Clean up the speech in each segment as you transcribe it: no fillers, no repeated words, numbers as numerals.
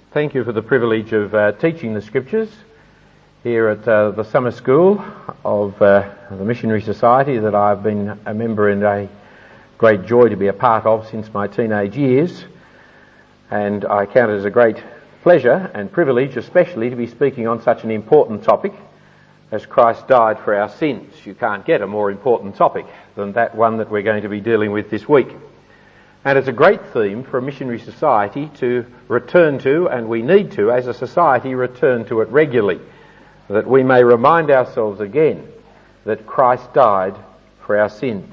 Thank you for the privilege of teaching the Scriptures here at the summer school of the Missionary Society that I've been a member and a great joy to be a part of since my teenage years. And I count it as a great pleasure and privilege especially to be speaking on such an important topic as Christ died for our sins. You can't get a more important topic than that one that we're going to be dealing with this week. And it's a great theme for a missionary society to return to, and we need to, as a society, return to it regularly, that we may remind ourselves again that Christ died for our sins.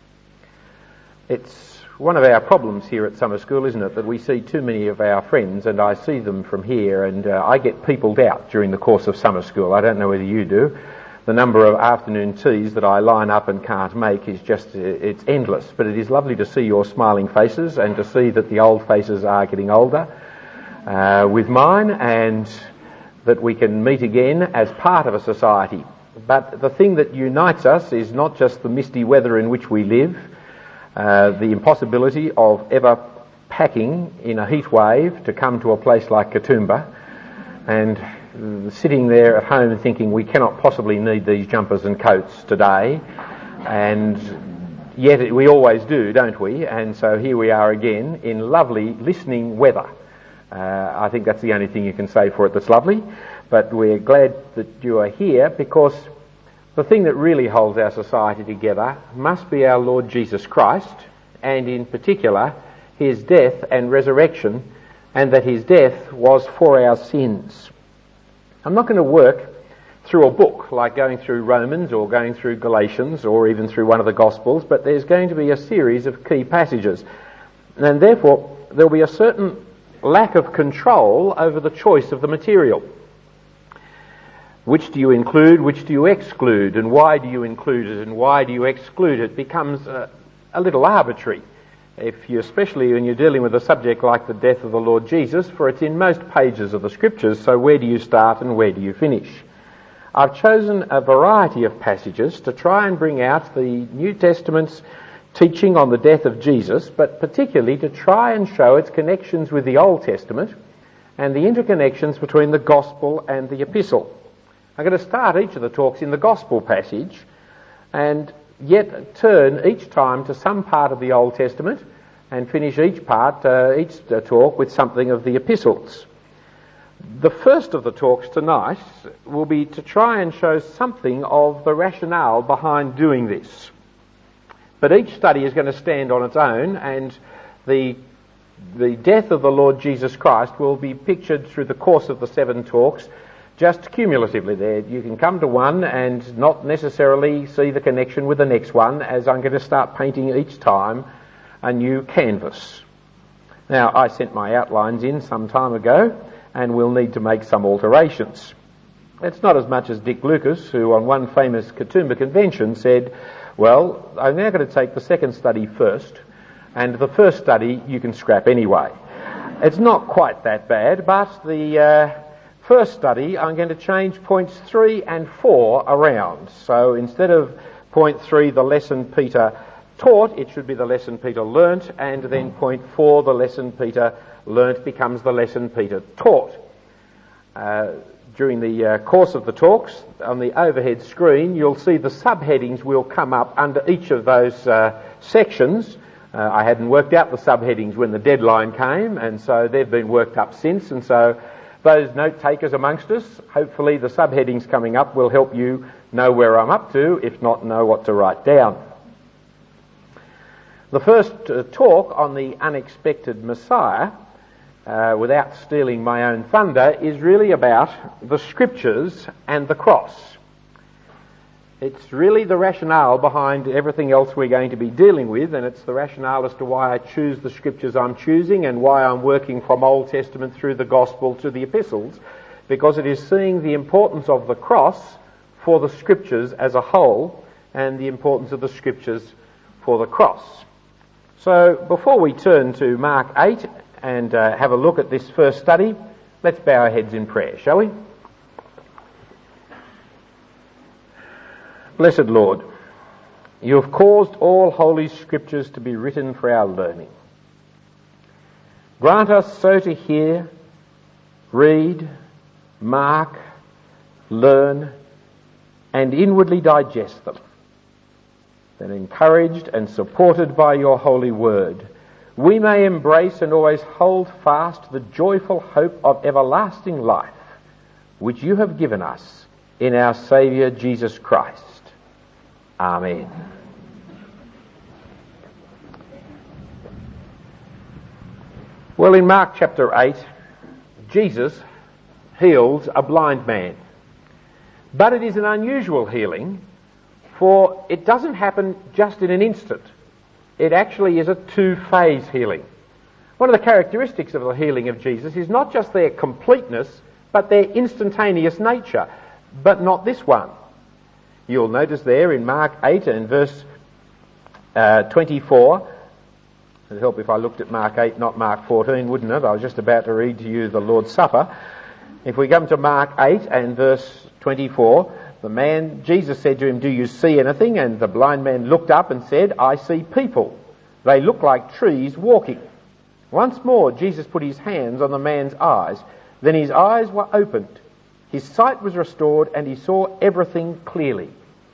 It's one of our problems here at summer school, isn't it, that we see too many of our friends, and I see them from here, and I get peopled out during the course of summer school. I don't know whether you do. The number of afternoon teas that I line up and can't make is just, it's endless. But it is lovely to see your smiling faces and to see that the old faces are getting older with mine, and that we can meet again as part of a society. But the thing that unites us is not just the misty weather in which we live, the impossibility of ever packing in a heat wave to come to a place like Katoomba, and sitting there at home thinking we cannot possibly need these jumpers and coats today, and yet we always do, don't we? And so here we are again in lovely listening weather. I think that's the only thing you can say for it that's lovely, but we're glad that you are here, because the thing that really holds our society together must be our Lord Jesus Christ, and in particular his death and resurrection, and that his death was for our sins. I'm not going to work through a book like going through Romans or going through Galatians or even through one of the Gospels, but there's going to be a series of key passages. And therefore, there'll be a certain lack of control over the choice of the material. Which do you include, which do you exclude, and why do you include it and why do you exclude it becomes a little arbitrary. Especially when you're dealing with a subject like the death of the Lord Jesus, for it's in most pages of the Scriptures, so where do you start and where do you finish? I've chosen a variety of passages to try and bring out the New Testament's teaching on the death of Jesus, but particularly to try and show its connections with the Old Testament and the interconnections between the Gospel and the Epistle. I'm going to start each of the talks in the Gospel passage and yet turn each time to some part of the Old Testament and finish each talk with something of the epistles. The first of the talks tonight will be to try and show something of the rationale behind doing this. But each study is going to stand on its own, and the death of the Lord Jesus Christ will be pictured through the course of the 7 talks, just cumulatively there. You can come to one and not necessarily see the connection with the next one, as I'm going to start painting each time a new canvas. Now, I sent my outlines in some time ago, and we'll need to make some alterations. It's not as much as Dick Lucas, who on one famous Katoomba convention said, well, I'm now going to take the second study first, and the first study you can scrap anyway. It's not quite that bad, but the first study, I'm going to change points 3 and 4 around. So instead of point 3, the lesson Peter taught, it should be the lesson Peter learnt, and then point 4, the lesson Peter learnt, becomes the lesson Peter taught. During the course of the talks, on the overhead screen, you'll see the subheadings will come up under each of those sections. I hadn't worked out the subheadings when the deadline came, and so they've been worked up since, and so those note takers amongst us, hopefully the subheadings coming up will help you know where I'm up to, if not know what to write down. The first talk on the unexpected Messiah, without stealing my own thunder, is really about the Scriptures and the cross. It's really the rationale behind everything else we're going to be dealing with, and it's the rationale as to why I choose the Scriptures I'm choosing and why I'm working from Old Testament through the Gospel to the Epistles, because it is seeing the importance of the cross for the Scriptures as a whole and the importance of the Scriptures for the cross. So before we turn to Mark 8 and have a look at this first study, let's bow our heads in prayer, shall we? Blessed Lord, you have caused all holy Scriptures to be written for our learning. Grant us so to hear read, mark, learn, and inwardly digest them, then encouraged and supported by your holy word, we may embrace and always hold fast the joyful hope of everlasting life, which you have given us in our Saviour Jesus Christ. Amen. Well, in Mark chapter 8, Jesus heals a blind man. But it is an unusual healing, for it doesn't happen just in an instant. It actually is a two-phase healing. One of the characteristics of the healing of Jesus is not just their completeness, but their instantaneous nature, but not this one. You'll notice there in Mark 8 and verse 24, it would help if I looked at Mark 8, not Mark 14, wouldn't it? I was just about to read to you the Lord's Supper. If we come to Mark 8 and verse 24, Jesus said to him, "Do you see anything?" And the blind man looked up and said, "I see people. They look like trees walking." Once more, Jesus put his hands on the man's eyes. Then his eyes were opened. His sight was restored and he saw everything clearly.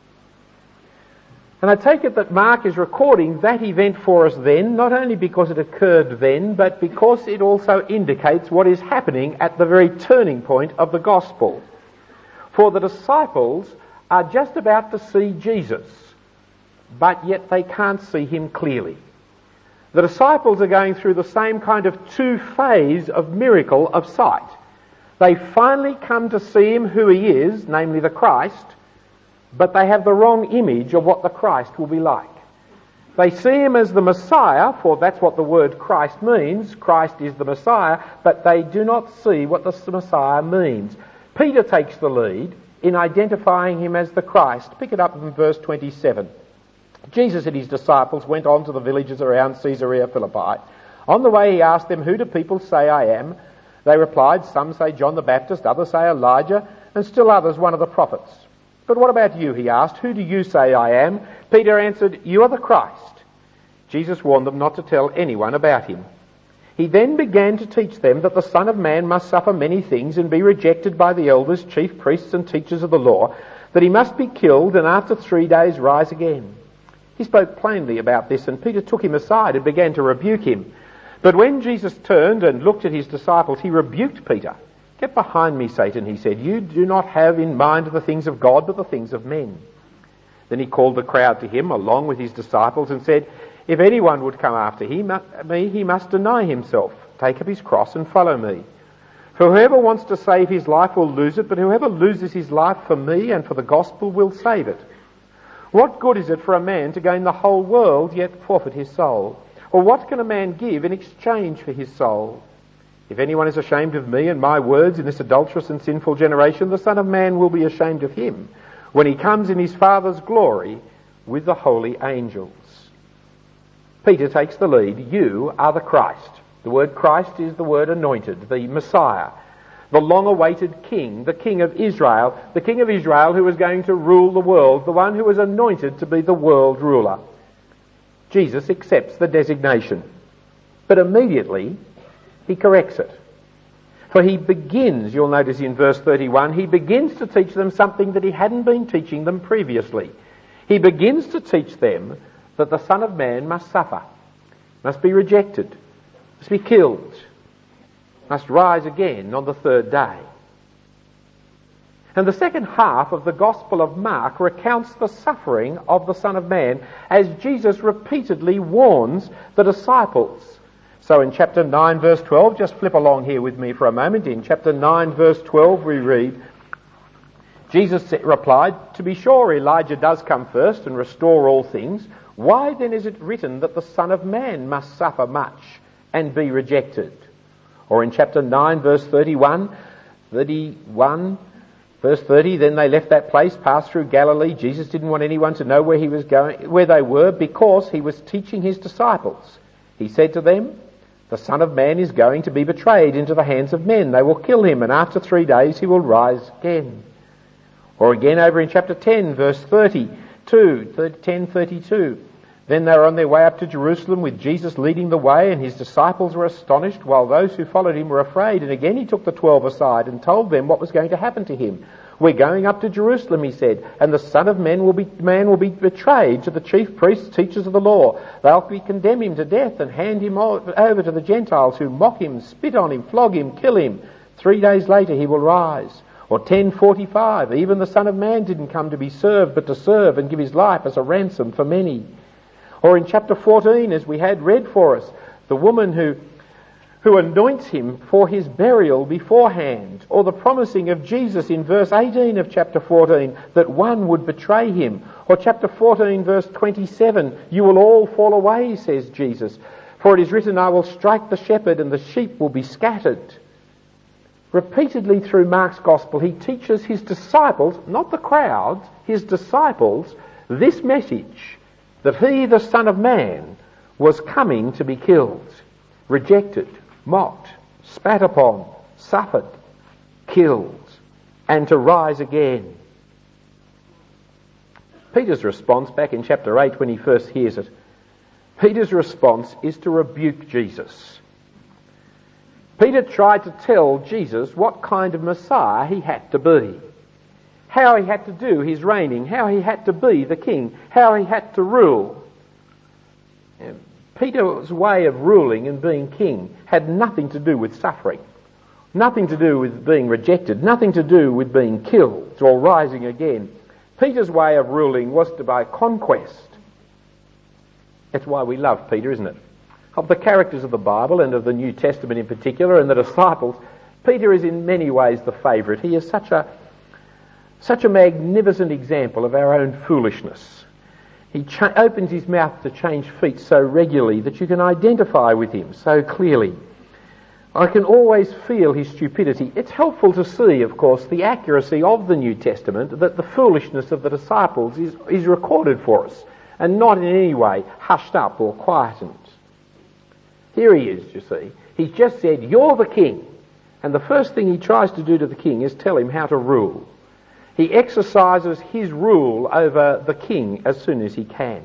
And I take it that Mark is recording that event for us then, not only because it occurred then, but because it also indicates what is happening at the very turning point of the gospel. For the disciples are just about to see Jesus, but yet they can't see him clearly. The disciples are going through the same kind of two-phase of miracle of sight. They finally come to see him who he is, namely the Christ, but they have the wrong image of what the Christ will be like. They see him as the Messiah, for that's what the word Christ means. Christ is the Messiah, but they do not see what the Messiah means. Peter takes the lead in identifying him as the Christ. Pick it up in verse 27. Jesus and his disciples went on to the villages around Caesarea Philippi. On the way he asked them, "Who do people say I am?" They replied, "Some say John the Baptist, others say Elijah, and still others one of the prophets." "But what about you?" he asked. "Who do you say I am?" Peter answered, "You are the Christ." Jesus warned them not to tell anyone about him. He then began to teach them that the Son of Man must suffer many things and be rejected by the elders, chief priests and teachers of the law, that he must be killed and after 3 days rise again. He spoke plainly about this, and Peter took him aside and began to rebuke him. But when Jesus turned and looked at his disciples, he rebuked Peter. "Get behind me, Satan," he said. "You do not have in mind the things of God, but the things of men." Then he called the crowd to him along with his disciples and said, "If anyone would come after me, he must deny himself, take up his cross and follow me. For whoever wants to save his life will lose it, but whoever loses his life for me and for the gospel will save it. What good is it for a man to gain the whole world yet forfeit his soul? Or what can a man give in exchange for his soul? If anyone is ashamed of me and my words in this adulterous and sinful generation, the Son of Man will be ashamed of him when he comes in his Father's glory with the holy angels." Peter takes the lead. You are the Christ. The word Christ is the word anointed, the Messiah, the long-awaited King, the King of Israel who was going to rule the world, the one who was anointed to be the world ruler. Jesus accepts the designation, but immediately he corrects it. For he begins, you'll notice in verse 31, he begins to teach them something that he hadn't been teaching them previously. He begins to teach them that the Son of Man must suffer, must be rejected, must be killed, must rise again on the 3rd day. And the second half of the Gospel of Mark recounts the suffering of the Son of Man as Jesus repeatedly warns the disciples. So in chapter 9 verse 12, just flip along here with me for a moment. In chapter 9 verse 12 we read, Jesus replied, "To be sure Elijah does come first and restore all things. Why then is it written that the Son of Man must suffer much and be rejected?" Or in chapter 9 verse 31, verse 30, then they left that place, passed through Galilee. Jesus didn't want anyone to know where they were, because he was teaching his disciples. He said to them, "The Son of Man is going to be betrayed into the hands of men. They will kill him, and after 3 days he will rise again." Or again over in chapter 10 verse 32, 10:32. Then they were on their way up to Jerusalem with Jesus leading the way, and his disciples were astonished, while those who followed him were afraid. And again he took the 12 aside and told them what was going to happen to him. "We're going up to Jerusalem," he said, "and the Son of Man will be betrayed to the chief priests, teachers of the law. They'll condemn him to death and hand him over to the Gentiles, who mock him, spit on him, flog him, kill him. 3 days later he will rise." Or 10:45, "Even the Son of Man didn't come to be served, but to serve and give his life as a ransom for many." Or in chapter 14, as we had read for us, the woman who anoints him for his burial beforehand. Or the promising of Jesus in verse 18 of chapter 14, that one would betray him. Or chapter 14, verse 27, "You will all fall away," says Jesus, "for it is written, I will strike the shepherd and the sheep will be scattered." Repeatedly through Mark's gospel, he teaches his disciples, not the crowds, his disciples, this message, that he, the Son of Man, was coming to be killed, rejected, mocked, spat upon, suffered, killed, and to rise again. Peter's response back in chapter 8 when he first hears it, Peter's response is to rebuke Jesus. Peter tried to tell Jesus what kind of Messiah he had to be, how he had to do his reigning, how he had to be the king, how he had to rule. Peter's way of ruling and being king had nothing to do with suffering, nothing to do with being rejected, nothing to do with being killed or rising again. Peter's way of ruling was by conquest. That's why we love Peter, isn't it? Of the characters of the Bible and of the New Testament in particular and the disciples, Peter is in many ways the favourite. He is such a magnificent example of our own foolishness. He opens his mouth to change feet so regularly that you can identify with him so clearly. I can always feel his stupidity. It's helpful to see, of course, the accuracy of the New Testament, that the foolishness of the disciples is recorded for us and not in any way hushed up or quietened. Here he is, you see. He's just said, "You're the king." And the first thing he tries to do to the king is tell him how to rule. He exercises his rule over the king as soon as he can.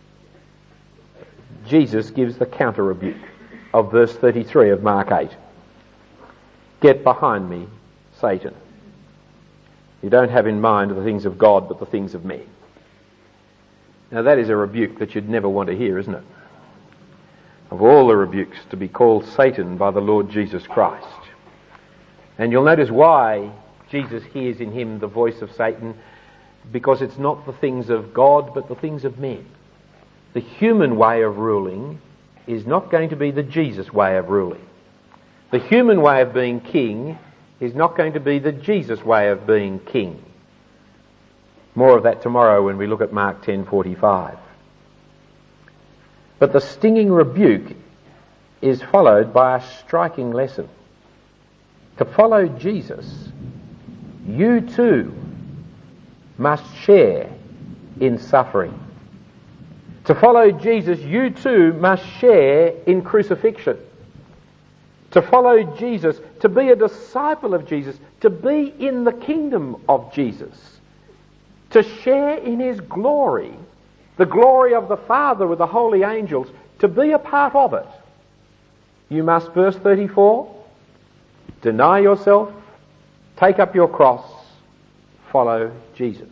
Jesus gives the counter rebuke of verse 33 of Mark 8. "Get behind me, Satan. You don't have in mind the things of God, but the things of men." Now that is a rebuke that you'd never want to hear, isn't it? Of all the rebukes, to be called Satan by the Lord Jesus Christ. And you'll notice why Jesus hears in him the voice of Satan, because it's not the things of God, but the things of men. The human way of ruling is not going to be the Jesus way of ruling. The human way of being king is not going to be the Jesus way of being king. More of that tomorrow when we look at Mark 10:45. But the stinging rebuke is followed by a striking lesson. To follow Jesus, you too must share in suffering. To follow Jesus, you too must share in crucifixion. To follow Jesus, to be a disciple of Jesus, to be in the kingdom of Jesus, to share in his glory, the glory of the Father with the holy angels, to be a part of it, you must, verse 34, deny yourself, take up your cross, follow Jesus.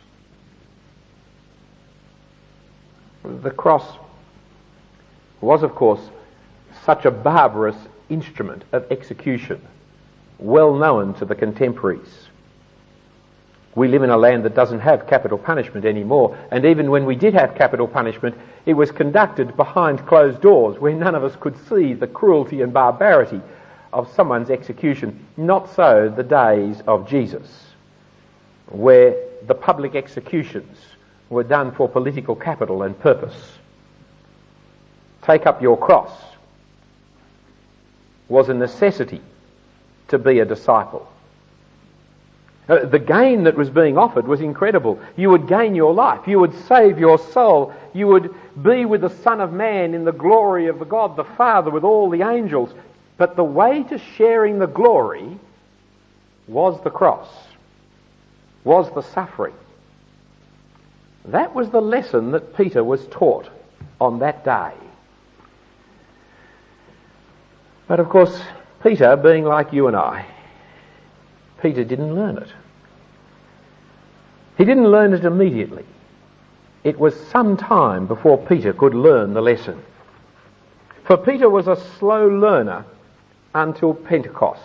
The cross was, of course, such a barbarous instrument of execution, well known to the contemporaries. We live in a land that doesn't have capital punishment anymore, and even when we did have capital punishment, it was conducted behind closed doors where none of us could see the cruelty and barbarity of someone's execution. Not so the days of Jesus, where the public executions were done for political capital and purpose. Take up your cross was a necessity to be a disciple. The gain that was being offered was incredible. You would gain your life. You would save your soul. You would be with the Son of Man in the glory of the God the Father with all the angels. But the way to sharing the glory was the cross, was the suffering. That was the lesson that Peter was taught. on that day. But of course, Peter, being like you and I, Peter didn't learn it. He didn't learn it immediately. It was some time before Peter could learn the lesson. For Peter was a slow learner until Pentecost.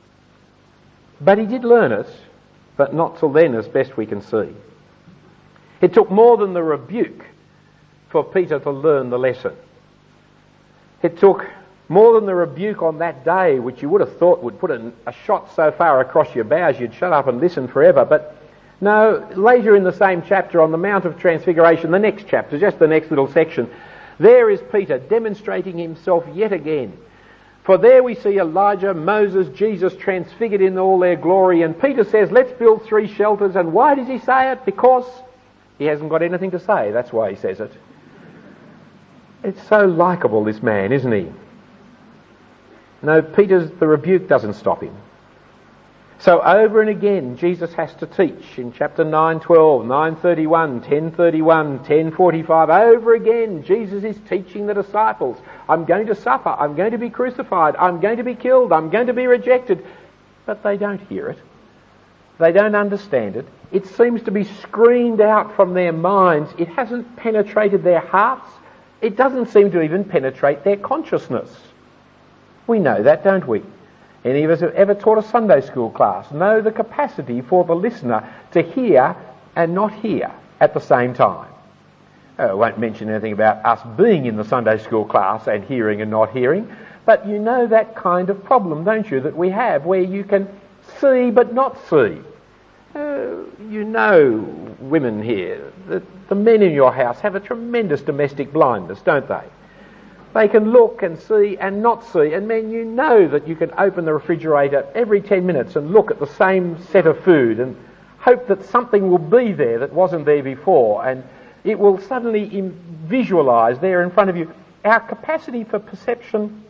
But he did learn it, but not till then, as best we can see. It took more than the rebuke for Peter to learn the lesson. It took more than the rebuke on that day, which you would have thought would put a shot so far across your bows you'd shut up and listen forever. But no, later in the same chapter, on the Mount of Transfiguration, the next chapter, just the next little section, there is Peter demonstrating himself yet again. For there we see Elijah, Moses, Jesus transfigured in all their glory, and Peter says, let's build 3 shelters. And why does he say it? Because he hasn't got anything to say. That's why he says it. It's so likeable, this man, isn't he? No, the rebuke doesn't stop him. So over and again, Jesus has to teach in chapter 9:12, 9:31, 10:31, 10:45. Over again, Jesus is teaching the disciples, I'm going to suffer, I'm going to be crucified, I'm going to be killed, I'm going to be rejected. But they don't hear it. They don't understand it. It seems to be screamed out from their minds. It hasn't penetrated their hearts. It doesn't seem to even penetrate their consciousness. We know that, don't we? Any of us who have ever taught a Sunday school class know the capacity for the listener to hear and not hear at the same time. I won't mention anything about us being in the Sunday school class and hearing and not hearing, but you know that kind of problem, don't you, that we have, where you can see but not see. You know, women here, that the men in your house have a tremendous domestic blindness, don't they? They can look and see and not see, and men, you know that you can open the refrigerator every 10 minutes and look at the same set of food and hope that something will be there that wasn't there before, and it will suddenly visualise there in front of you. Our capacity for perception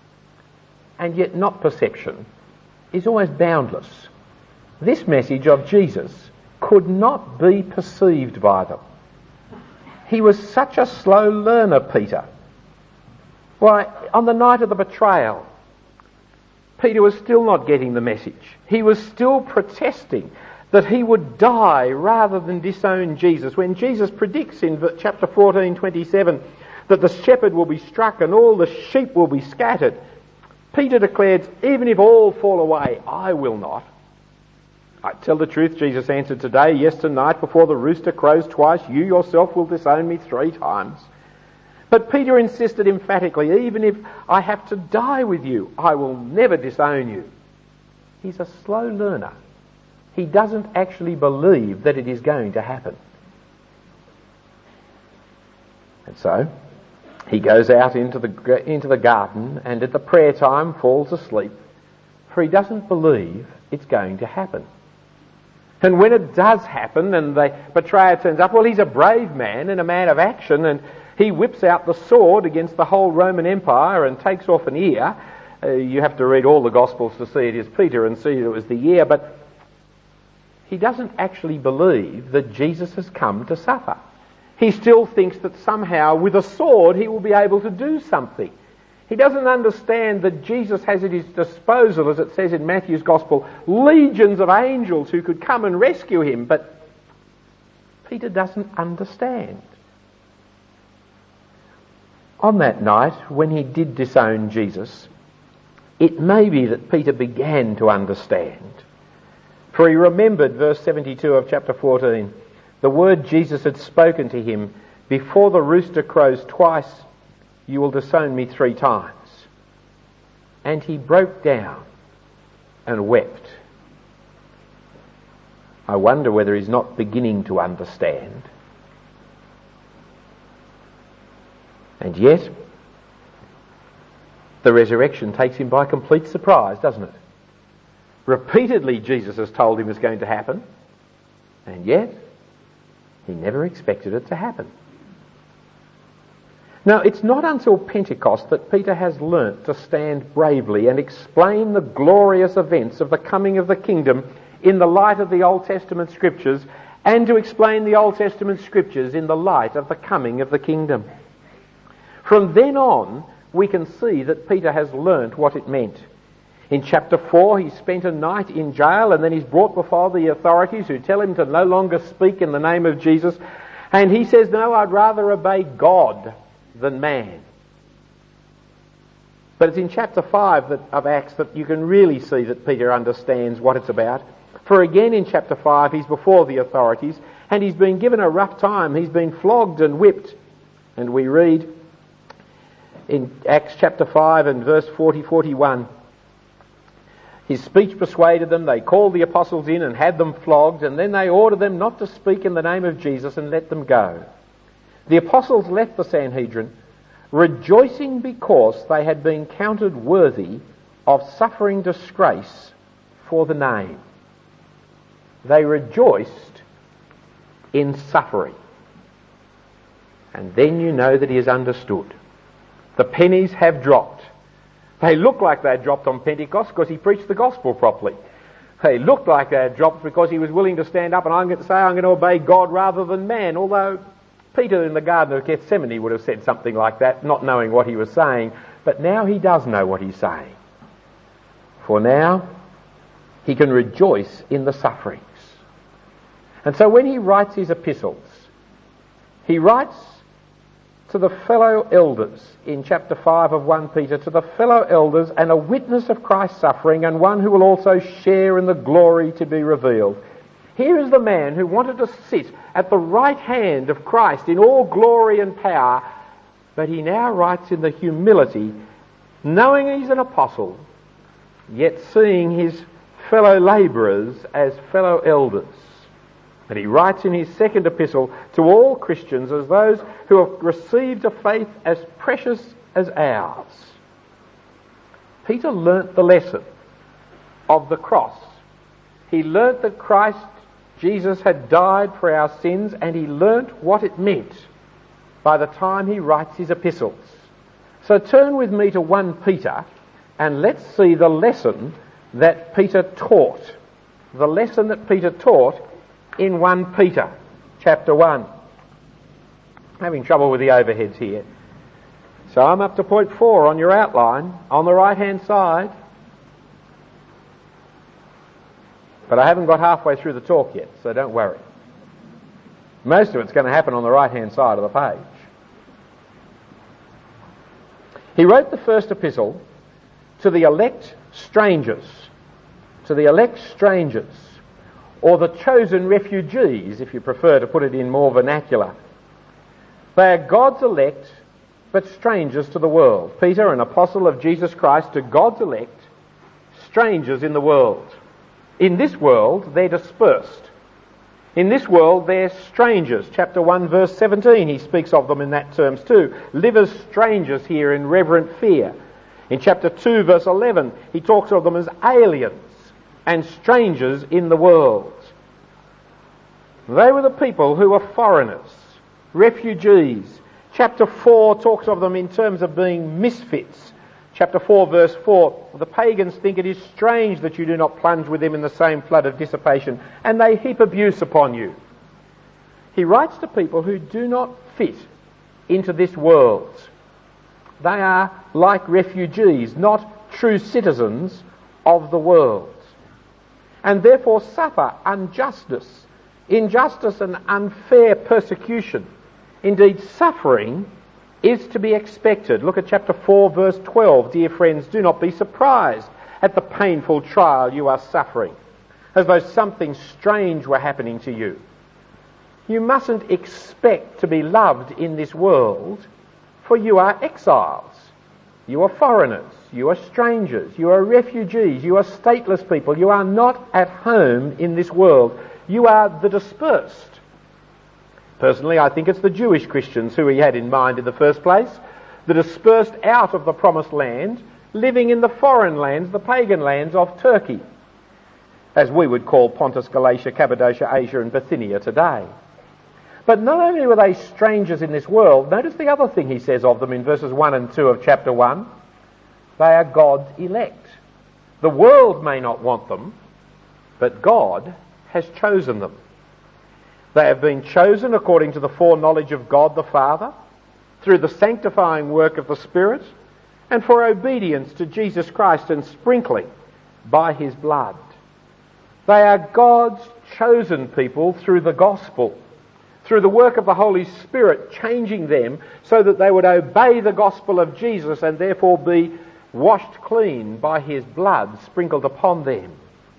and yet not perception is always boundless. This message of Jesus could not be perceived by them. He was such a slow learner, Peter. Why, on the night of the betrayal, Peter was still not getting the message. He was still protesting that he would die rather than disown Jesus. When Jesus predicts in chapter 14:27 that the shepherd will be struck and all the sheep will be scattered, Peter declares, even if all fall away, I will not. I tell the truth, Jesus answered, today, yes, tonight, before the rooster crows twice, you yourself will disown me 3 times. But Peter insisted emphatically, even if I have to die with you, I will never disown you. He's a slow learner. He doesn't actually believe that it is going to happen. And so, he goes out into the garden and at the prayer time falls asleep, for he doesn't believe it's going to happen. And when it does happen and the betrayer turns up, well, he's a brave man and a man of action, and he whips out the sword against the whole Roman Empire and takes off an ear. You have to read all the Gospels to see it is Peter and see that it was the ear, but he doesn't actually believe that Jesus has come to suffer. He still thinks that somehow with a sword he will be able to do something. He doesn't understand that Jesus has at his disposal, as it says in Matthew's Gospel, legions of angels who could come and rescue him, but Peter doesn't understand. On that night, when he did disown Jesus, it may be that Peter began to understand. For he remembered verse 72 of chapter 14, the word Jesus had spoken to him, before the rooster crows twice, you will disown me 3 times. And he broke down and wept. I wonder whether he's not beginning to understand. And yet, the resurrection takes him by complete surprise, doesn't it? Repeatedly Jesus has told him it's going to happen, and yet he never expected it to happen. Now, it's not until Pentecost that Peter has learnt to stand bravely and explain the glorious events of the coming of the kingdom in the light of the Old Testament scriptures, and to explain the Old Testament scriptures in the light of the coming of the kingdom. From then on, we can see that Peter has learnt what it meant. In chapter 4, he spent a night in jail, and then he's brought before the authorities who tell him to no longer speak in the name of Jesus. And he says, no, I'd rather obey God than man. But it's in chapter 5 of Acts that you can really see that Peter understands what it's about. For again in chapter 5, he's before the authorities, and he's been given a rough time. He's been flogged and whipped. And we read in Acts chapter 5 and verse 40-41, his speech persuaded them. They called the apostles in and had them flogged, and then they ordered them not to speak in the name of Jesus and let them go. The apostles left the Sanhedrin, rejoicing because they had been counted worthy of suffering disgrace for the name. They rejoiced in suffering. And then you know that he is understood. The pennies have dropped. They look like they had dropped on Pentecost because he preached the gospel properly. They looked like they had dropped because he was willing to stand up and I'm going to obey God rather than man. Although Peter in the Garden of Gethsemane would have said something like that, not knowing what he was saying. But now he does know what he's saying. For now, he can rejoice in the sufferings. And so when he writes his epistles, he writes to the fellow elders in chapter 5 of 1 Peter, to the fellow elders and a witness of Christ's suffering and one who will also share in the glory to be revealed. Here is the man who wanted to sit at the right hand of Christ in all glory and power, but he now writes in the humility, knowing he's an apostle, yet seeing his fellow labourers as fellow elders. And he writes in his second epistle to all Christians as those who have received a faith as precious as ours. Peter learnt the lesson of the cross. He learnt that Christ Jesus had died for our sins, and he learnt what it meant by the time he writes his epistles. So turn with me to 1 Peter and let's see the lesson that Peter taught. The lesson that Peter taught in 1 Peter chapter 1. I'm having trouble with the overheads here. So I'm up to point 4 on your outline, on the right-hand side. But I haven't got halfway through the talk yet, so don't worry. Most of it's going to happen on the right-hand side of the page. He wrote the first epistle to the elect strangers. To the elect strangers. Or the chosen refugees, if you prefer to put it in more vernacular. They are God's elect, but strangers to the world. Peter, an apostle of Jesus Christ, to God's elect, strangers in the world. In this world, they're dispersed. In this world, they're strangers. Chapter 1, verse 17, he speaks of them in that terms too. Live as strangers here in reverent fear. In chapter 2, verse 11, he talks of them as aliens and strangers in the world. They were the people who were foreigners, refugees. Chapter 4 talks of them in terms of being misfits. Chapter 4, verse 4, the pagans think it is strange that you do not plunge with them in the same flood of dissipation, and they heap abuse upon you. He writes to people who do not fit into this world. They are like refugees, not true citizens of the world, and therefore suffer injustice and unfair persecution. Indeed, suffering is to be expected. Look at chapter 4, verse 12. Dear friends, do not be surprised at the painful trial you are suffering, as though something strange were happening to you. You mustn't expect to be loved in this world, for you are exiles. You are foreigners. You are strangers. You are refugees. You are stateless people. You are not at home in this world. You are the dispersed. Personally, I think it's the Jewish Christians who he had in mind in the first place, the dispersed out of the promised land, living in the foreign lands, the pagan lands of Turkey, as we would call Pontus, Galatia, Cappadocia, Asia and Bithynia today. But not only were they strangers in this world, notice the other thing he says of them in verses 1 and 2 of chapter 1. They are God's elect. The world may not want them, but God has chosen them. They have been chosen according to the foreknowledge of God the Father, through the sanctifying work of the Spirit, and for obedience to Jesus Christ and sprinkling by his blood. They are God's chosen people through the gospel, through the work of the Holy Spirit changing them so that they would obey the gospel of Jesus and therefore be washed clean by his blood sprinkled upon them.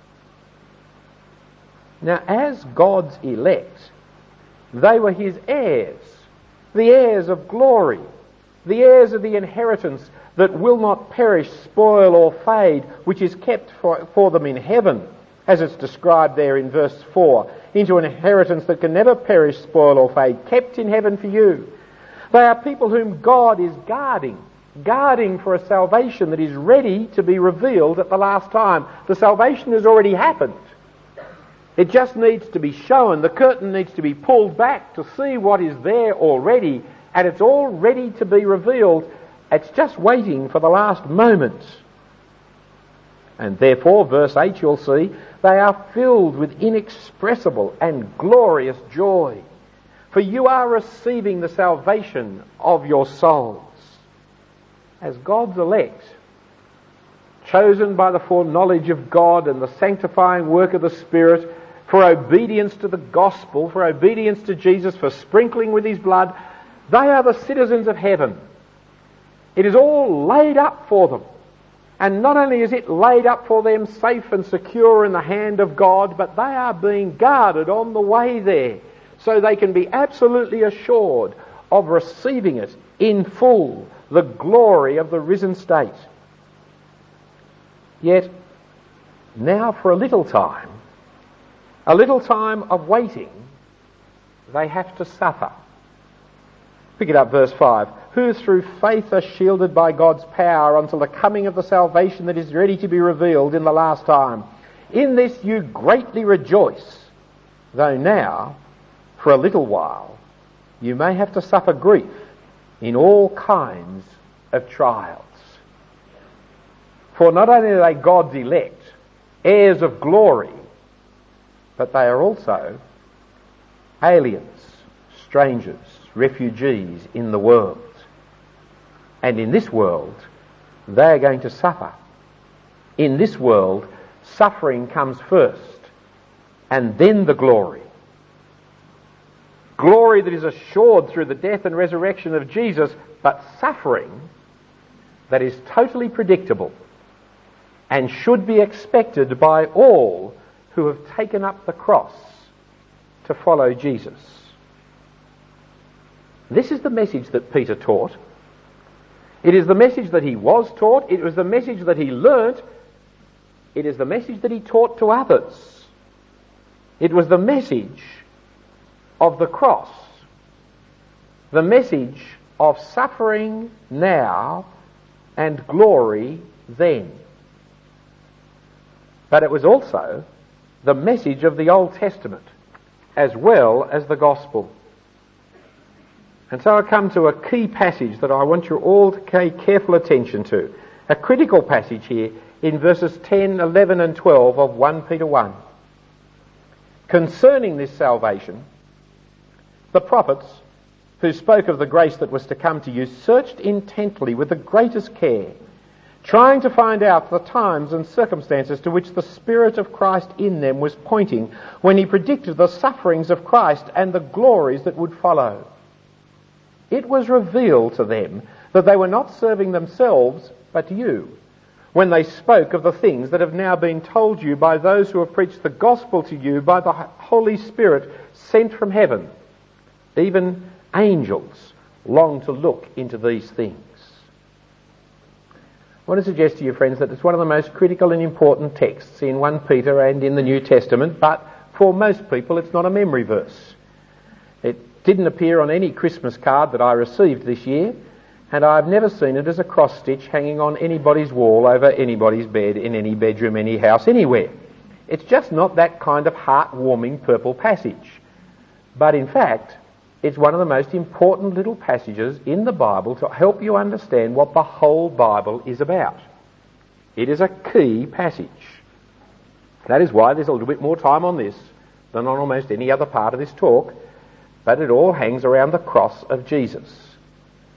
Now, as God's elect, they were his heirs, the heirs of glory, the heirs of the inheritance that will not perish, spoil or fade, which is kept for them in heaven, as it's described there in verse 4, into an inheritance that can never perish, spoil or fade, kept in heaven for you. They are people whom God is guarding for a salvation that is ready to be revealed at the last time. The salvation has already happened. It just needs to be shown. The curtain needs to be pulled back to see what is there already, and it's all ready to be revealed. It's just waiting for the last moment. And therefore, verse 8, you'll see, they are filled with inexpressible and glorious joy. For you are receiving the salvation of your souls. As God's elect, chosen by the foreknowledge of God and the sanctifying work of the Spirit, for obedience to the gospel, for obedience to Jesus, for sprinkling with his blood, they are the citizens of heaven. It is all laid up for them. And not only is it laid up for them safe and secure in the hand of God, but they are being guarded on the way there, so they can be absolutely assured of receiving it in full, the glory of the risen state. Yet, now for a little time of waiting, they have to suffer. Pick it up, verse 5. Who through faith are shielded by God's power until the coming of the salvation that is ready to be revealed in the last time. In this you greatly rejoice, though now, for a little while, you may have to suffer grief in all kinds of trials. For not only are they God's elect, heirs of glory, but they are also aliens, strangers, refugees in the world. And in this world, they are going to suffer. In this world, suffering comes first, and then the glory. Glory that is assured through the death and resurrection of Jesus, but suffering that is totally predictable and should be expected by all who have taken up the cross to follow Jesus. This is the message that Peter taught. It is the message that he was taught. It was the message that he learnt. It is the message that he taught to others. It was the message of the cross. The message of suffering now and glory then. But it was also the message of the Old Testament as well as the gospel. And so I come to a key passage that I want you all to pay careful attention to. A critical passage here in verses 10, 11 and 12 of 1 Peter 1. Concerning this salvation, the prophets who spoke of the grace that was to come to you searched intently with the greatest care, trying to find out the times and circumstances to which the Spirit of Christ in them was pointing when he predicted the sufferings of Christ and the glories that would follow. It was revealed to them that they were not serving themselves but you, when they spoke of the things that have now been told you by those who have preached the gospel to you by the Holy Spirit sent from heaven. Even angels long to look into these things. I want to suggest to you, friends, that it's one of the most critical and important texts in 1 Peter and in the New Testament, but for most people it's not a memory verse. It didn't appear on any Christmas card that I received this year, and I've never seen it as a cross-stitch hanging on anybody's wall over anybody's bed in any bedroom, any house, anywhere. It's just not that kind of heart-warming purple passage. But in fact, it's one of the most important little passages in the Bible to help you understand what the whole Bible is about. It is a key passage. That is why there's a little bit more time on this than on almost any other part of this talk, but it all hangs around the cross of Jesus.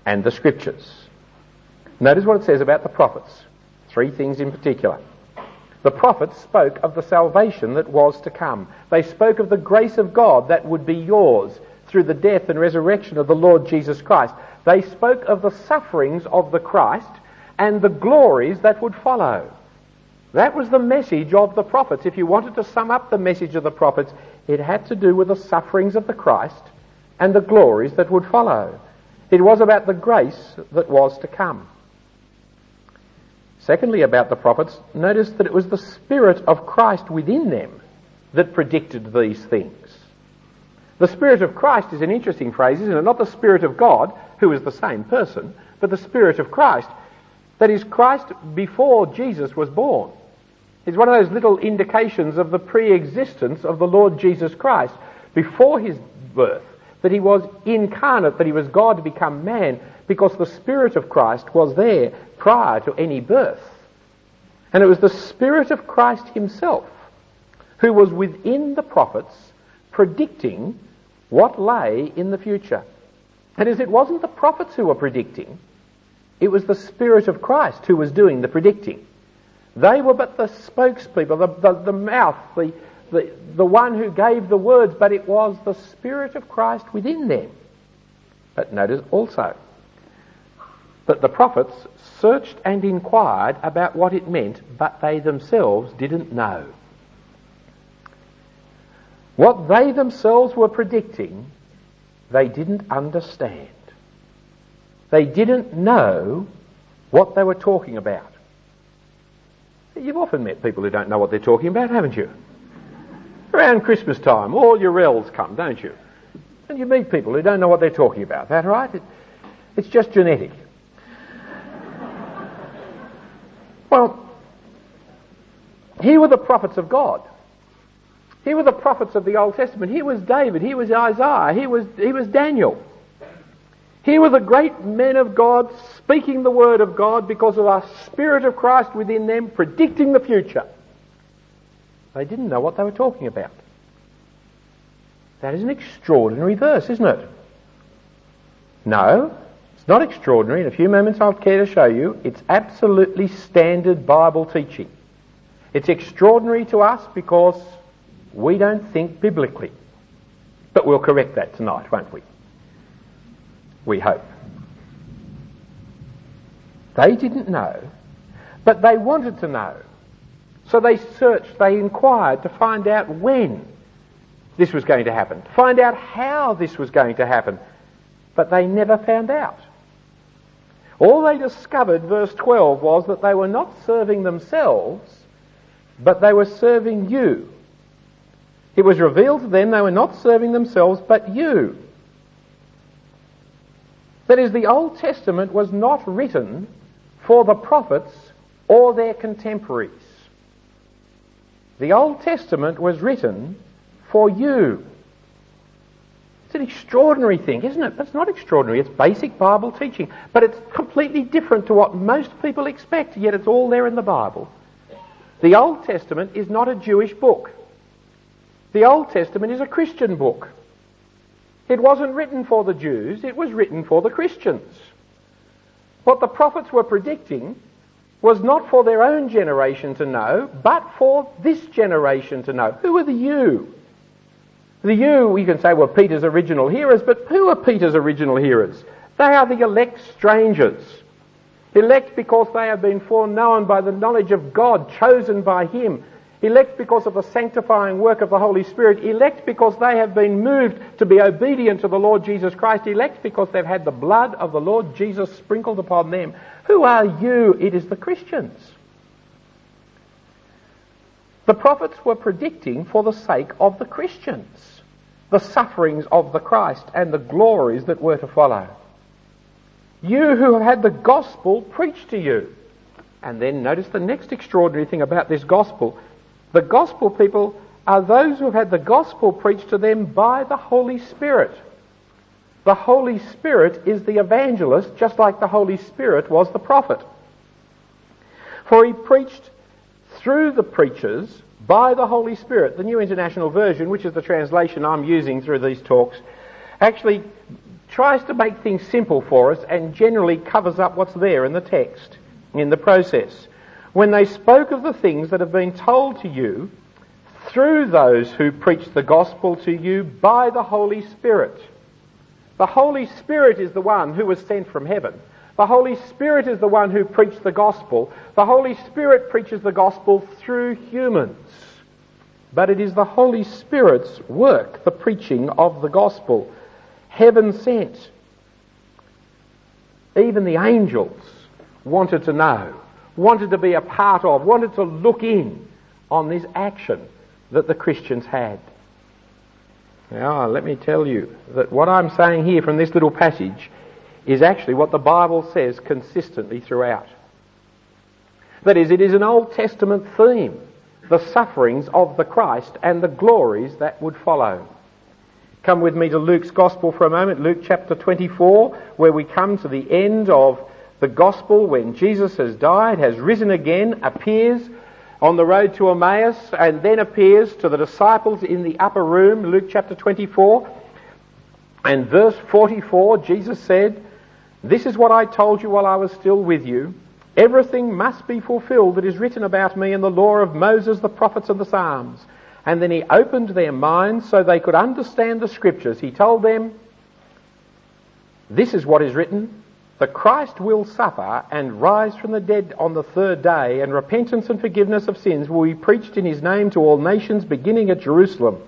and the Scriptures. Notice what it says about the prophets. 3 things in particular. The prophets spoke of the salvation that was to come. They spoke of the grace of God that would be yours through the death and resurrection of the Lord Jesus Christ. They spoke of the sufferings of the Christ and the glories that would follow. That was the message of the prophets. If you wanted to sum up the message of the prophets, it had to do with the sufferings of the Christ and the glories that would follow. It was about the grace that was to come. Secondly, about the prophets, notice that it was the Spirit of Christ within them that predicted these things. The Spirit of Christ is an interesting phrase, isn't it? Not the Spirit of God, who is the same person, but the Spirit of Christ. That is, Christ before Jesus was born. It's one of those little indications of the pre-existence of the Lord Jesus Christ before his birth, that he was incarnate, that he was God to become man, because the Spirit of Christ was there prior to any birth. And it was the Spirit of Christ himself who was within the prophets predicting what lay in the future. And as it wasn't the prophets who were predicting, it was the Spirit of Christ who was doing the predicting. They were but the spokespeople, the mouth, the one who gave the words, but it was the Spirit of Christ within them. But notice also that the prophets searched and inquired about what it meant, but they themselves didn't know. What they themselves were predicting, they didn't understand. They didn't know what they were talking about. You've often met people who don't know what they're talking about, haven't you? Around Christmas time, all your relatives come, don't you? And you meet people who don't know what they're talking about. Is that right? It's just genetic. Well, here were the prophets of God. Here were the prophets of the Old Testament. Here was David. Here was Isaiah. Here was Daniel. Here were the great men of God speaking the word of God because of the Spirit of Christ within them, predicting the future. They didn't know what they were talking about. That is an extraordinary verse, isn't it? No, it's not extraordinary. In a few moments I'll care to show you. It's absolutely standard Bible teaching. It's extraordinary to us because we don't think biblically. But we'll correct that tonight, won't we? We hope. They didn't know, but they wanted to know. So they searched, they inquired to find out when this was going to happen, to find out how this was going to happen. But they never found out. All they discovered, verse 12, was that they were not serving themselves, but they were serving you. It was revealed to them they were not serving themselves, but you. That is, the Old Testament was not written for the prophets or their contemporaries. The Old Testament was written for you. It's an extraordinary thing, isn't it? But it's not extraordinary. It's basic Bible teaching. But it's completely different to what most people expect, yet it's all there in the Bible. The Old Testament is not a Jewish book. The Old Testament is a Christian book. It wasn't written for the Jews, it was written for the Christians. What the prophets were predicting was not for their own generation to know, but for this generation to know. Who are the you? The you, we can say, were Peter's original hearers, but who are Peter's original hearers? They are the elect strangers. Elect because they have been foreknown by the knowledge of God, chosen by him. Elect because of the sanctifying work of the Holy Spirit. Elect because they have been moved to be obedient to the Lord Jesus Christ. Elect because they've had the blood of the Lord Jesus sprinkled upon them. Who are you? It is the Christians. The prophets were predicting for the sake of the Christians the sufferings of the Christ and the glories that were to follow. You who have had the gospel preached to you. And then notice the next extraordinary thing about this gospel. The gospel people are those who have had the gospel preached to them by the Holy Spirit. The Holy Spirit is the evangelist, just like the Holy Spirit was the prophet. For he preached through the preachers by the Holy Spirit. The New International Version, which is the translation I'm using through these talks, actually tries to make things simple for us and generally covers up what's there in the text, in the process. When they spoke of the things that have been told to you through those who preach the gospel to you by the Holy Spirit. The Holy Spirit is the one who was sent from heaven. The Holy Spirit is the one who preached the gospel. The Holy Spirit preaches the gospel through humans. But it is the Holy Spirit's work, the preaching of the gospel. Heaven sent. Even the angels wanted to know, wanted to be a part of, wanted to look in on this action that the Christians had. Now, let me tell you that what I'm saying here from this little passage is actually what the Bible says consistently throughout. That is, it is an Old Testament theme, the sufferings of the Christ and the glories that would follow. Come with me to Luke's Gospel for a moment, Luke chapter 24, where we come to the end of the Gospel when Jesus has died, has risen again, appears on the road to Emmaus, and then appears to the disciples in the upper room, Luke chapter 24. And verse 44, Jesus said, "This is what I told you while I was still with you. Everything must be fulfilled that is written about me in the law of Moses, the prophets and the Psalms." And then he opened their minds so they could understand the Scriptures. He told them, "This is what is written. The Christ will suffer and rise from the dead on the third day, and repentance and forgiveness of sins will be preached in his name to all nations, beginning at Jerusalem."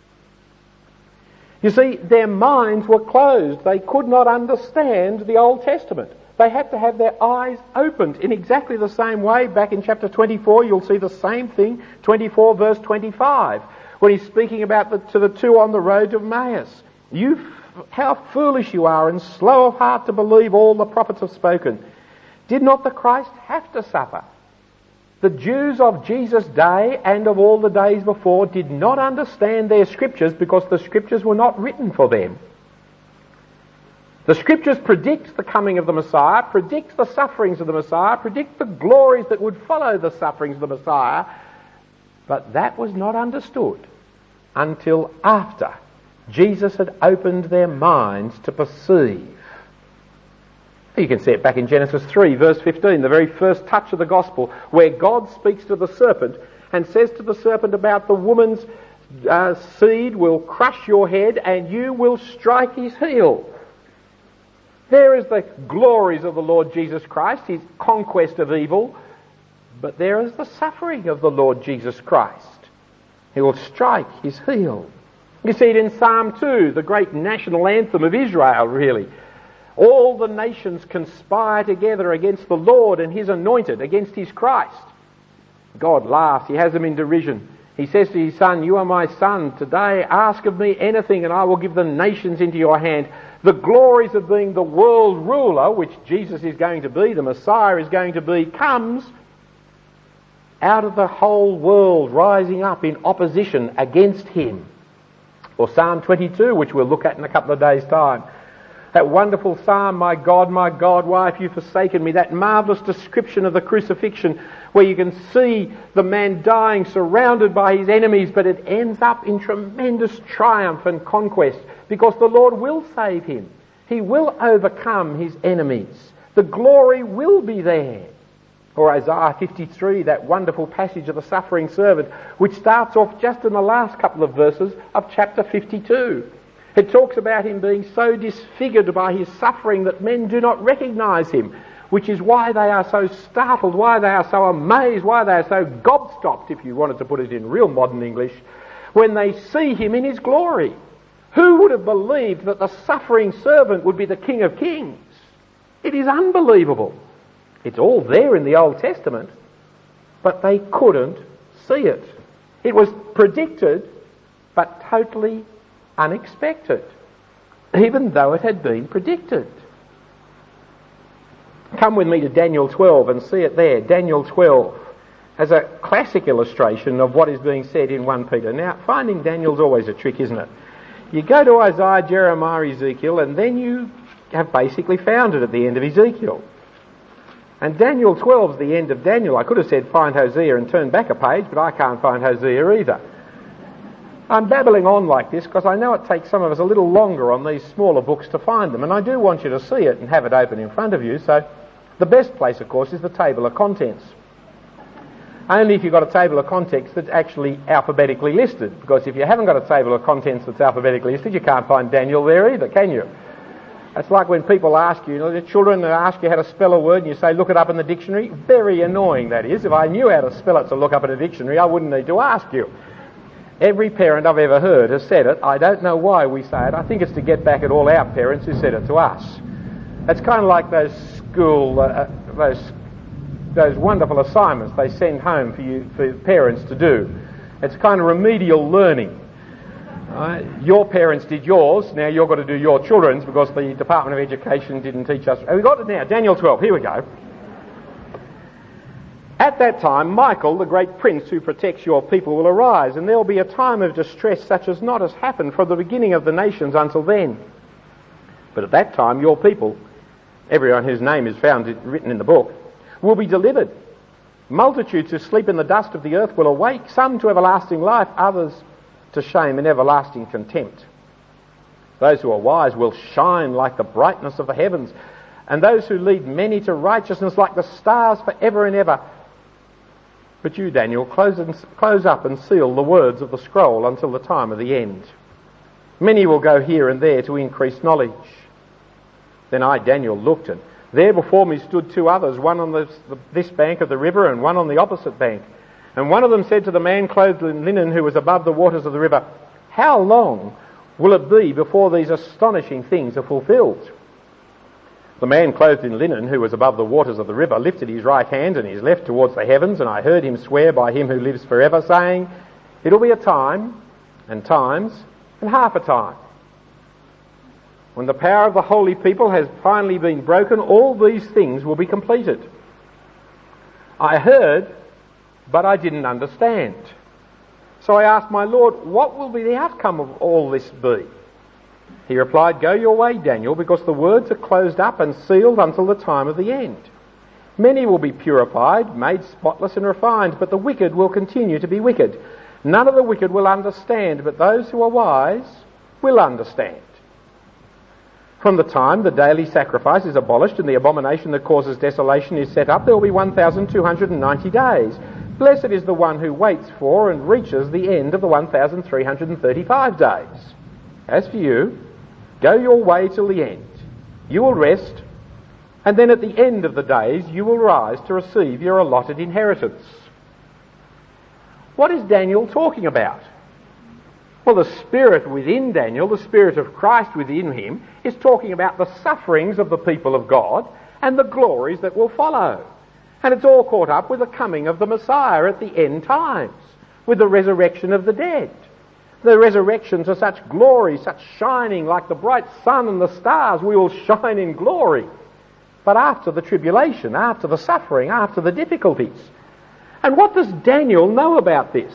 You see, their minds were closed. They could not understand the Old Testament. They had to have their eyes opened in exactly the same way. Back in chapter 24, you'll see the same thing, 24 verse 25, when he's speaking about to the two on the road to Emmaus. How foolish you are and slow of heart to believe all the prophets have spoken. Did not the Christ have to suffer? The Jews of Jesus' day and of all the days before did not understand their Scriptures because the Scriptures were not written for them. The Scriptures predict the coming of the Messiah, predict the sufferings of the Messiah, predict the glories that would follow the sufferings of the Messiah, but that was not understood until after Jesus had opened their minds to perceive. You can see it back in Genesis 3, verse 15, the very first touch of the gospel, where God speaks to the serpent and says to the serpent about the woman's seed will crush your head and you will strike his heel. There is the glories of the Lord Jesus Christ, his conquest of evil, but there is the suffering of the Lord Jesus Christ. He will strike his heel. You see it in Psalm 2, the great national anthem of Israel, really. All the nations conspire together against the Lord and his anointed, against his Christ. God laughs. He has them in derision. He says to his son, "You are my son. Today ask of me anything and I will give the nations into your hand." The glories of being the world ruler, which Jesus is going to be, the Messiah is going to be, comes out of the whole world rising up in opposition against him. Or Psalm 22, which we'll look at in a couple of days' time. That wonderful psalm, my God, why have you forsaken me?" That marvellous description of the crucifixion where you can see the man dying surrounded by his enemies, but it ends up in tremendous triumph and conquest because the Lord will save him. He will overcome his enemies. The glory will be there. Or Isaiah 53, that wonderful passage of the suffering servant, which starts off just in the last couple of verses of chapter 52. It talks about him being so disfigured by his suffering that men do not recognise him, which is why they are so startled, why they are so amazed, why they are so gobstopped, if you wanted to put it in real modern English, when they see him in his glory. Who would have believed that the suffering servant would be the King of Kings? It is unbelievable. It's all there in the Old Testament, but they couldn't see it. It was predicted, but totally unexpected, even though it had been predicted. Come with me to Daniel 12 and see it there. Daniel 12 as a classic illustration of what is being said in 1 Peter. Now, finding Daniel's always a trick, isn't it? You go to Isaiah, Jeremiah, Ezekiel, and then you have basically found it at the end of Ezekiel. And Daniel 12 is the end of Daniel. I could have said find Hosea and turn back a page, but I can't find Hosea either. I'm babbling on like this because I know it takes some of us a little longer on these smaller books to find them, and I do want you to see it and have it open in front of you. So the best place, of course, is the table of contents. Only if you've got a table of contents that's actually alphabetically listed, because if you haven't got a table of contents that's alphabetically listed, you can't find Daniel there either, can you? It's like when people ask you, the children ask you how to spell a word and you say, look it up in the dictionary. Very annoying, that is. If I knew how to spell it to look up in a dictionary, I wouldn't need to ask you. Every parent I've ever heard has said it. I don't know why we say it. I think it's to get back at all our parents who said it to us. It's kind of like those school, those wonderful assignments they send home for parents to do. It's kind of remedial learning. Your parents did yours, now you've got to do your children's because the Department of Education didn't teach us. We've got it now, Daniel 12, here we go. At that time, Michael, the great prince who protects your people, will arise, and there will be a time of distress such as not has happened from the beginning of the nations until then. But at that time, your people, everyone whose name is found written in the book, will be delivered. Multitudes who sleep in the dust of the earth will awake, some to everlasting life, others to shame and everlasting contempt. Those who are wise will shine like the brightness of the heavens, and those who lead many to righteousness like the stars forever and ever. But you, Daniel, close up and seal the words of the scroll until the time of the end. Many will go here and there to increase knowledge. Then I, Daniel, looked, and there before me stood two others, one on this bank of the river and one on the opposite bank. And one of them said to the man clothed in linen who was above the waters of the river, how long will it be before these astonishing things are fulfilled? The man clothed in linen who was above the waters of the river lifted his right hand and his left towards the heavens, and I heard him swear by him who lives forever, saying, it'll be a time, and times, and half a time. When the power of the holy people has finally been broken, all these things will be completed. I heard, but I didn't understand. So I asked my Lord, what will be the outcome of all this be? He replied, go your way, Daniel, because the words are closed up and sealed until the time of the end. Many will be purified, made spotless and refined, but the wicked will continue to be wicked. None of the wicked will understand, but those who are wise will understand. From the time the daily sacrifice is abolished and the abomination that causes desolation is set up, there will be 1,290 days. Blessed is the one who waits for and reaches the end of the 1,335 days. As for you, go your way till the end. You will rest, and then at the end of the days you will rise to receive your allotted inheritance. What is Daniel talking about? Well, the Spirit within Daniel, the Spirit of Christ within him, is talking about the sufferings of the people of God and the glories that will follow. And it's all caught up with the coming of the Messiah at the end times, with the resurrection of the dead. The resurrections are such glory, such shining, like the bright sun and the stars, we will shine in glory. But after the tribulation, after the suffering, after the difficulties. And what does Daniel know about this?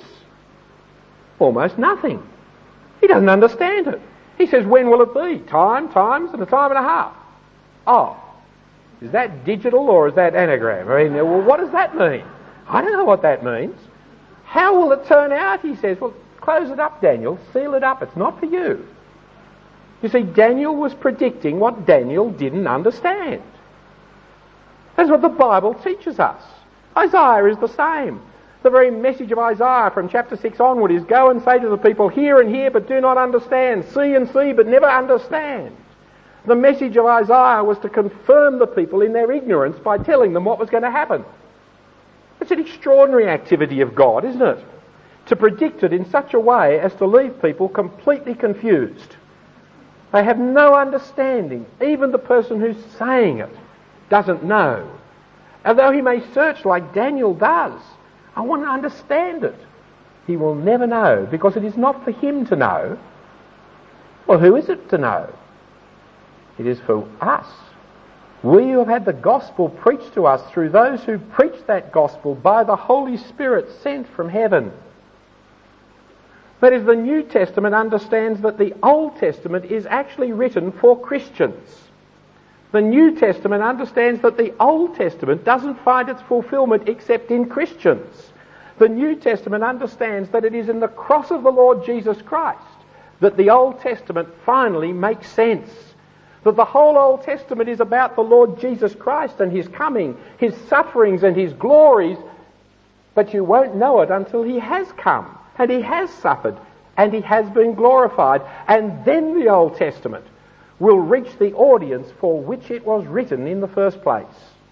Almost nothing. He doesn't understand it. He says, when will it be? Time, times, and a time and a half. Oh, is that digital or is that anagram? I mean, well, what does that mean? I don't know what that means. How will it turn out? He says, well, close it up, Daniel. Seal it up. It's not for you. You see, Daniel was predicting what Daniel didn't understand. That's what the Bible teaches us. Isaiah is the same. The very message of Isaiah from chapter 6 onward is go and say to the people, hear and hear but do not understand, see and see but never understand. The message of Isaiah was to confirm the people in their ignorance by telling them what was going to happen. It's an extraordinary activity of God, isn't it? To predict it in such a way as to leave people completely confused. They have no understanding. Even the person who's saying it doesn't know. Although he may search like Daniel does, I want to understand it. He will never know because it is not for him to know. Well, who is it to know? It is for us. We who have had the gospel preached to us through those who preach that gospel by the Holy Spirit sent from heaven. That is, the New Testament understands that the Old Testament is actually written for Christians. The New Testament understands that the Old Testament doesn't find its fulfillment except in Christians. The New Testament understands that it is in the cross of the Lord Jesus Christ that the Old Testament finally makes sense. That the whole Old Testament is about the Lord Jesus Christ and his coming, his sufferings and his glories, but you won't know it until he has come and he has suffered and he has been glorified, and then the Old Testament will reach the audience for which it was written in the first place.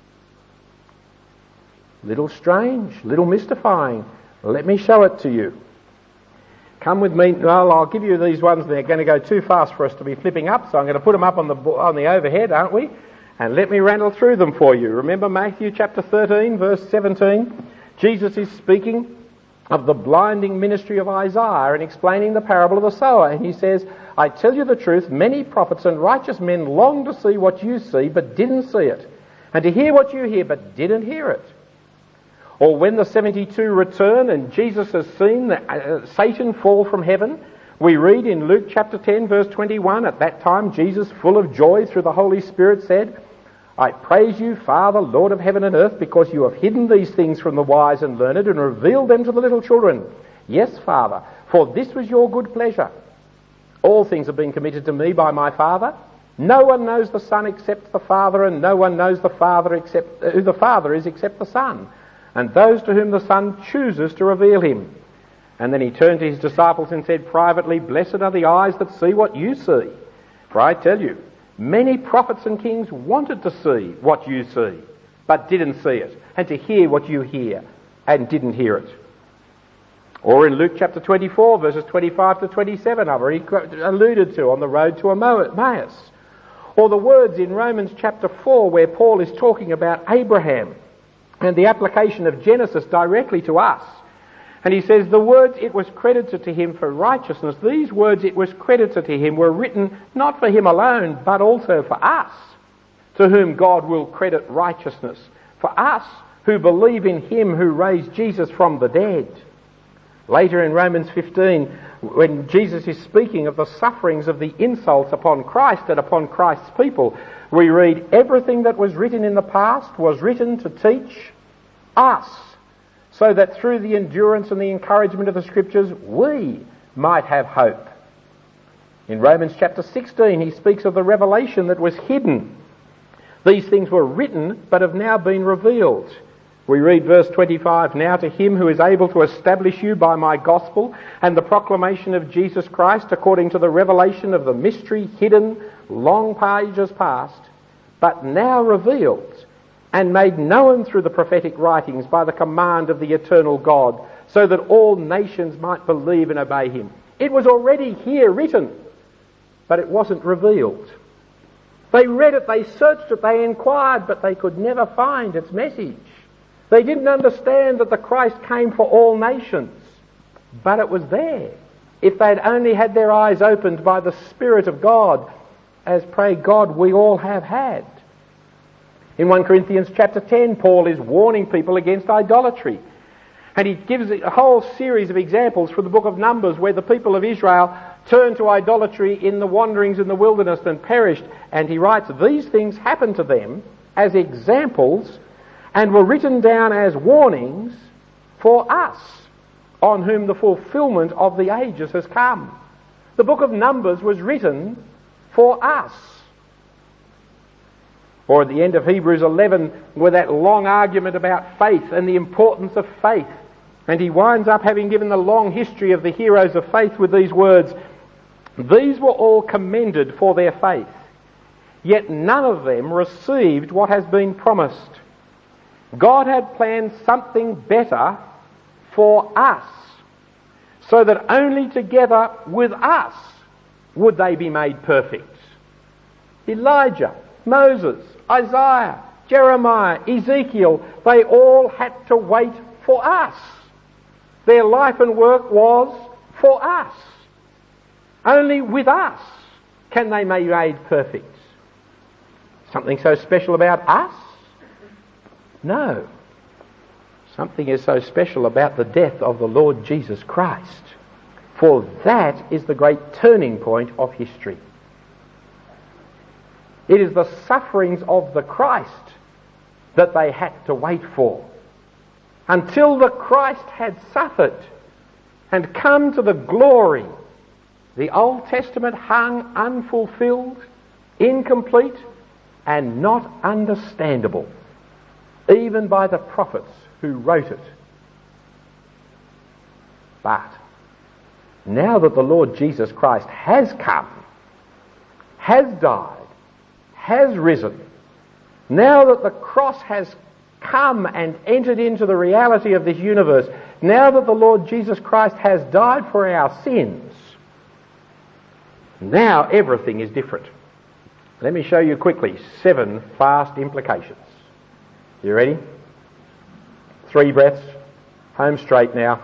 Little strange, little mystifying. Let me show it to you. Come with me. Well, I'll give you these ones. They're going to go too fast for us to be flipping up, so I'm going to put them up on the overhead, aren't we? And let me rattle through them for you. Remember Matthew chapter 13, verse 17? Jesus is speaking of the blinding ministry of Isaiah and explaining the parable of the sower. And he says, I tell you the truth, many prophets and righteous men long to see what you see, but didn't see it, and to hear what you hear, but didn't hear it. Or when the 72 return and Jesus has seen Satan fall from heaven, we read in Luke chapter 10 verse 21, at that time Jesus, full of joy through the Holy Spirit, said, I praise you, Father, Lord of heaven and earth, because you have hidden these things from the wise and learned and revealed them to the little children. Yes, Father, for this was your good pleasure. All things have been committed to me by my Father. No one knows the Son except the Father, and no one knows the Father except who the Father is except the Son, and those to whom the Son chooses to reveal him. And then he turned to his disciples and said privately, Blessed are the eyes that see what you see. For I tell you, many prophets and kings wanted to see what you see, but didn't see it, and to hear what you hear, and didn't hear it. Or in Luke chapter 24, verses 25 to 27, I've already alluded to, on the road to Emmaus. Or the words in Romans chapter 4, where Paul is talking about Abraham and the application of Genesis directly to us. And he says, the words it was credited to him for righteousness, these words it was credited to him were written not for him alone, but also for us, to whom God will credit righteousness, for us who believe in him who raised Jesus from the dead. Later in Romans 15, when Jesus is speaking of the sufferings of the insults upon Christ and upon Christ's people, we read, everything that was written in the past was written to teach us, so that through the endurance and the encouragement of the Scriptures we might have hope. In Romans chapter 16 he speaks of the revelation that was hidden. These things were written but have now been revealed. We read verse 25, Now to him who is able to establish you by my gospel and the proclamation of Jesus Christ according to the revelation of the mystery hidden long pages past, but now revealed and made known through the prophetic writings by the command of the eternal God, so that all nations might believe and obey him. It was already here written, but it wasn't revealed. They read it, they searched it, they inquired, but they could never find its message. They didn't understand that the Christ came for all nations, but it was there. If they'd only had their eyes opened by the Spirit of God, as pray God we all have had. In 1 Corinthians chapter 10, Paul is warning people against idolatry. And he gives a whole series of examples from the book of Numbers where the people of Israel turned to idolatry in the wanderings in the wilderness and perished. And he writes, these things happened to them as examples and were written down as warnings for us, on whom the fulfillment of the ages has come. The book of Numbers was written for us. Or at the end of Hebrews 11, with that long argument about faith and the importance of faith. And he winds up having given the long history of the heroes of faith with these words, These were all commended for their faith, yet none of them received what has been promised. God had planned something better for us, so that only together with us would they be made perfect. Elijah, Moses, Isaiah, Jeremiah, Ezekiel, they all had to wait for us. Their life and work was for us. Only with us can they be made perfect. Something so special about us? No. Something is so special about the death of the Lord Jesus Christ. For that is the great turning point of history. It is the sufferings of the Christ that they had to wait for. until the Christ had suffered and come to the glory, the Old Testament hung unfulfilled, incomplete, and not understandable, even by the prophets who wrote it. But now that the Lord Jesus Christ has come, has died, has risen, now that the cross has come and entered into the reality of this universe, now that the Lord Jesus Christ has died for our sins, now everything is different. Let me show you quickly 7 fast implications. You ready? 3 breaths. Home straight now.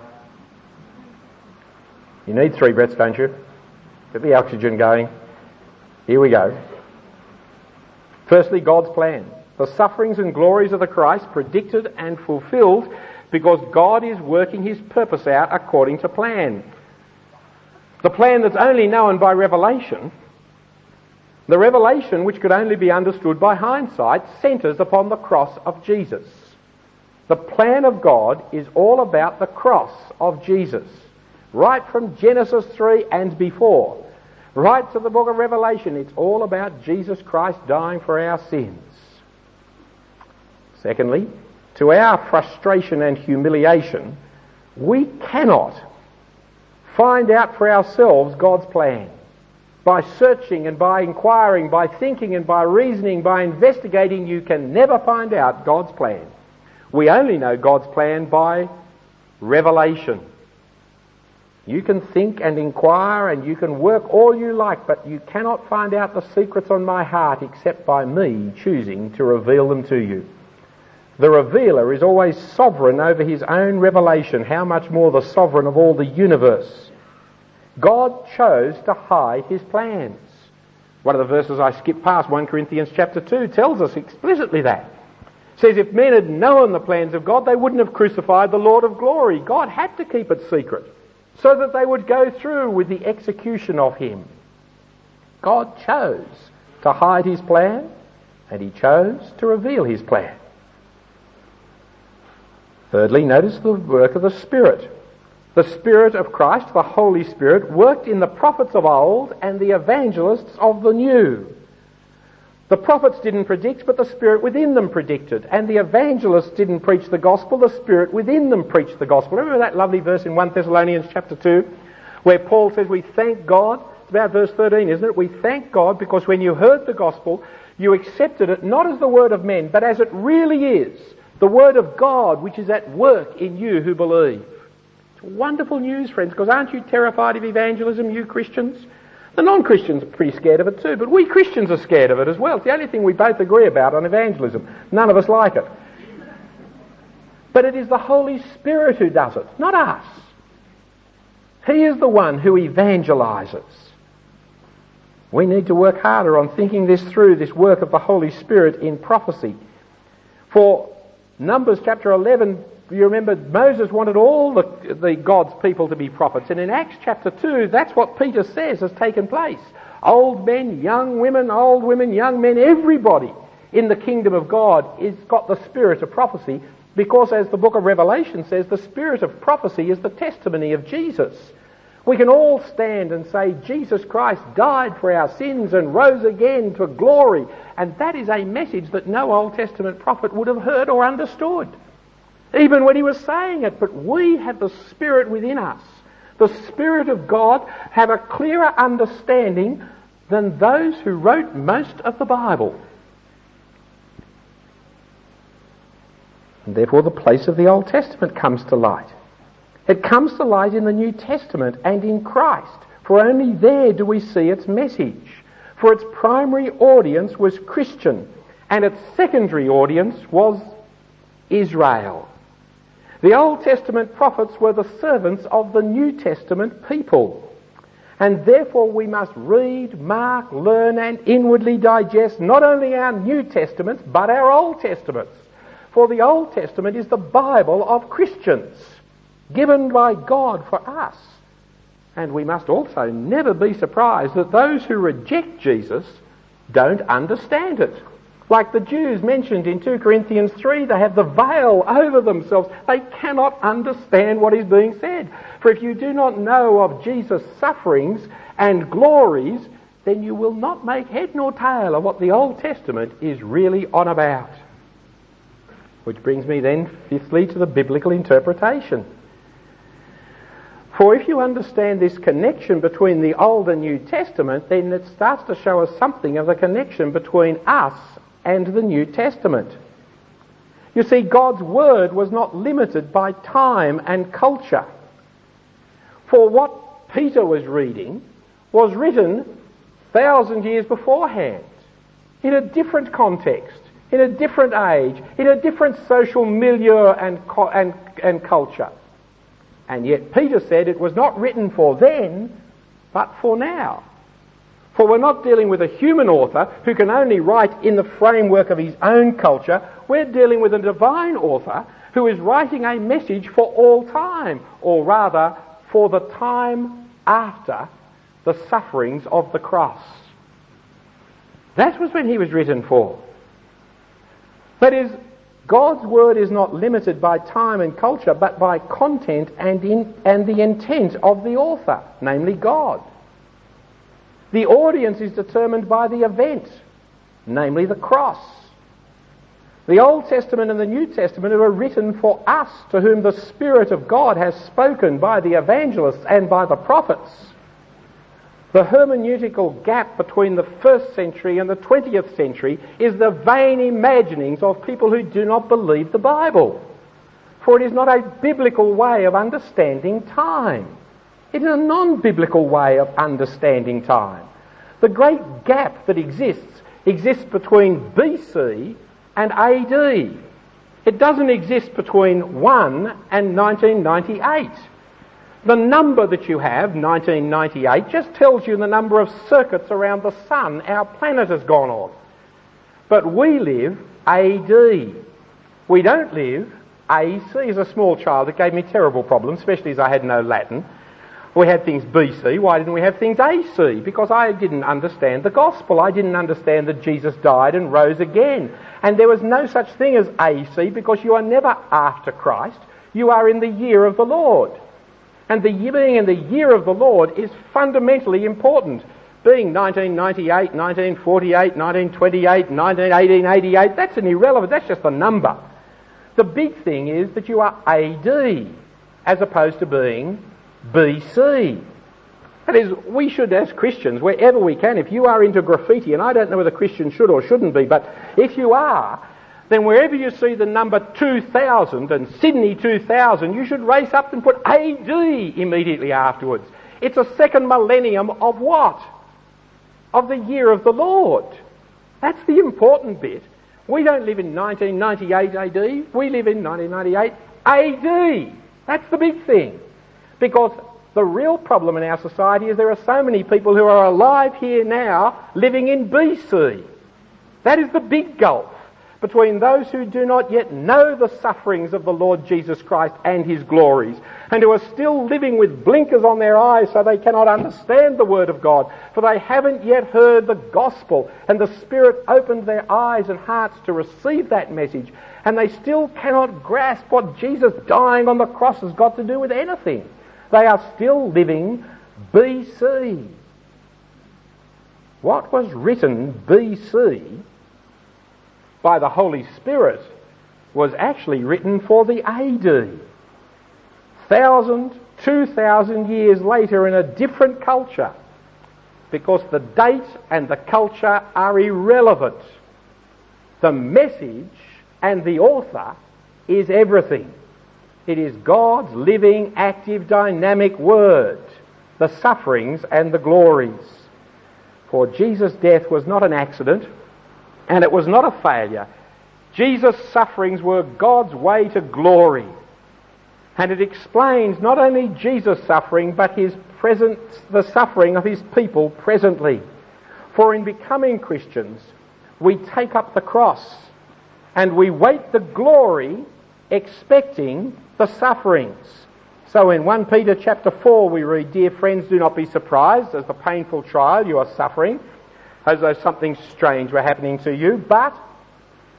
You need 3 breaths, don't you? Get the oxygen going. Here we go. Firstly, God's plan. The sufferings and glories of the Christ predicted and fulfilled because God is working his purpose out according to plan. The plan that's only known by revelation, the revelation which could only be understood by hindsight, centres upon the cross of Jesus. The plan of God is all about the cross of Jesus, right from Genesis 3 and before, right to the book of Revelation. It's all about Jesus Christ dying for our sins. Secondly, to our frustration and humiliation, we cannot find out for ourselves God's plan. By searching and by inquiring, by thinking and by reasoning, by investigating, you can never find out God's plan. We only know God's plan by revelation. You can think and inquire and you can work all you like, but you cannot find out the secrets on my heart except by me choosing to reveal them to you. The revealer is always sovereign over his own revelation, how much more the sovereign of all the universe. God chose to hide his plans. One of the verses I skipped past, 1 Corinthians chapter 2, tells us explicitly that. It says if men had known the plans of God, they wouldn't have crucified the Lord of glory. God had to keep it secret so that they would go through with the execution of him. God chose to hide his plan, and he chose to reveal his plan. Thirdly, notice the work of the Spirit. The Spirit of Christ, the Holy Spirit, worked in the prophets of old and the evangelists of the new. The prophets didn't predict, but the Spirit within them predicted. And the evangelists didn't preach the gospel, the Spirit within them preached the gospel. Remember that lovely verse in 1 Thessalonians chapter 2, where Paul says we thank God. It's about verse 13, isn't it? We thank God because when you heard the gospel, you accepted it not as the word of men, but as it really is, the word of God which is at work in you who believe. It's wonderful news, friends, because aren't you terrified of evangelism, you Christians? The non-Christians are pretty scared of it too, but we Christians are scared of it as well. It's the only thing we both agree about on evangelism. None of us like it. But it is the Holy Spirit who does it, not us. He is the one who evangelises. We need to work harder on thinking this through, this work of the Holy Spirit in prophecy. For Numbers chapter 11, you remember Moses wanted all the God's people to be prophets. And in Acts chapter 2, that's what Peter says has taken place. Old men, young women, old women, young men, everybody in the kingdom of God has got the spirit of prophecy because, as the book of Revelation says, the spirit of prophecy is the testimony of Jesus. We can all stand and say Jesus Christ died for our sins and rose again to glory. And that is a message that no Old Testament prophet would have heard or understood, even when he was saying it. But we have the Spirit within us. The Spirit of God have a clearer understanding than those who wrote most of the Bible. And therefore the place of the Old Testament comes to light. It comes to light in the New Testament and in Christ, for only there do we see its message. For its primary audience was Christian, and its secondary audience was Israel. The Old Testament prophets were the servants of the New Testament people. And therefore we must read, mark, learn and inwardly digest not only our New Testaments, but our Old Testaments. For the Old Testament is the Bible of Christians, given by God for us. And we must also never be surprised that those who reject Jesus don't understand it. Like the Jews mentioned in 2 Corinthians 3, they have the veil over themselves. They cannot understand what is being said. For if you do not know of Jesus' sufferings and glories, then you will not make head nor tail of what the Old Testament is really on about. Which brings me then, fifthly, to the biblical interpretation. For if you understand this connection between the Old and New Testament, then it starts to show us something of the connection between us and the New Testament. You see, God's Word was not limited by time and culture. For what Peter was reading was written 1,000 years beforehand, in a different context, in a different age, in a different social milieu and culture. And yet Peter said it was not written for then, but for now. For we're not dealing with a human author who can only write in the framework of his own culture. We're dealing with a divine author who is writing a message for all time, or rather, for the time after the sufferings of the cross. That was when he was written for. That is, God's Word is not limited by time and culture, but by content and the intent of the author, namely God. The audience is determined by the event, namely the cross. The Old Testament and the New Testament are written for us, to whom the Spirit of God has spoken by the evangelists and by the prophets. The hermeneutical gap between the 1st century and the 20th century is the vain imaginings of people who do not believe the Bible. For it is not a biblical way of understanding time. It is a non-biblical way of understanding time. The great gap that exists between BC and AD. It doesn't exist between 1 and 1998. The number that you have, 1998, just tells you the number of circuits around the sun our planet has gone on. But we live AD. We don't live AC. As a small child, it gave me terrible problems, especially as I had no Latin. We had things BC. Why didn't we have things AC? Because I didn't understand the gospel. I didn't understand that Jesus died and rose again. And there was no such thing as AC, because you are never after Christ. You are in the year of the Lord. And being in the year of the Lord is fundamentally important. Being 1998, 1948, 1928, 1888, that's an irrelevant, that's just a number. The big thing is that you are AD, as opposed to being BC. That is, we should, as Christians, wherever we can, if you are into graffiti, and I don't know whether Christians should or shouldn't be, but if you are, then wherever you see the number 2000 and Sydney 2000, you should race up and put AD immediately afterwards. It's a second millennium of what? Of the year of the Lord. That's the important bit. We don't live in 1998 AD, we live in 1998 AD. That's the big thing. Because the real problem in our society is there are so many people who are alive here now living in BC. That is the big gulf between those who do not yet know the sufferings of the Lord Jesus Christ and his glories, and who are still living with blinkers on their eyes so they cannot understand the Word of God, for they haven't yet heard the gospel, and the Spirit opened their eyes and hearts to receive that message, and they still cannot grasp what Jesus dying on the cross has got to do with anything. They are still living BC. What was written BC by the Holy Spirit was actually written for the AD. 2,000 years later in a different culture, because the date and the culture are irrelevant. The message and the author is everything. It is God's living, active, dynamic Word, the sufferings and the glories. For Jesus' death was not an accident, and it was not a failure. Jesus' sufferings were God's way to glory. And it explains not only Jesus' suffering, but the suffering of his people presently. For in becoming Christians, we take up the cross, and we wait the glory, expecting the sufferings. So in 1 Peter chapter 4 we read, "Dear friends, do not be surprised as the painful trial you are suffering, as though something strange were happening to you, but